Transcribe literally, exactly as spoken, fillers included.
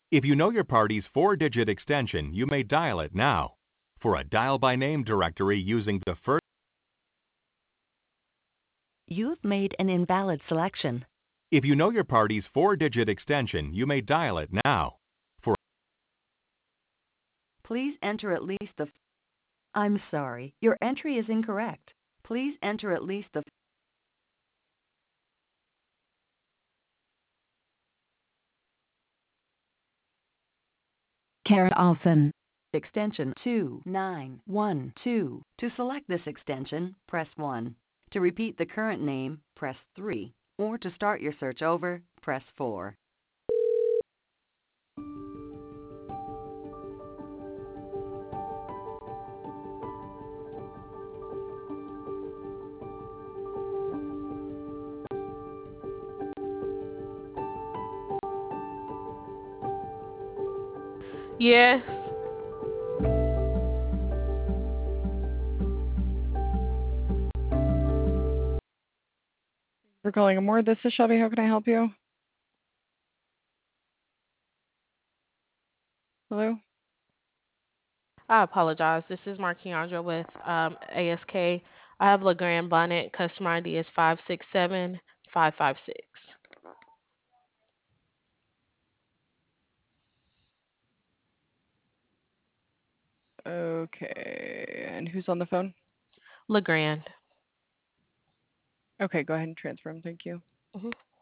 If you know your party's four-digit extension, you may dial it now. For a dial-by-name directory using the first... You've made an invalid selection. If you know your party's four-digit extension, you may dial it now. For... Please enter at least the... I'm sorry, your entry is incorrect. Please enter at least the... Kara Alson. Extension two nine one two. To select this extension, press one. To repeat the current name, press three. Or to start your search over, press four. Yes. For calling Amore, this is Shelby. How can I help you? Hello? I apologize. This is Markiandra with um, A S K. I have LeGrand Bonnet. Customer I D is five six seven five five six. Okay. And who's on the phone? LeGrand. Okay, go ahead and transfer him. Thank you. Mm-hmm.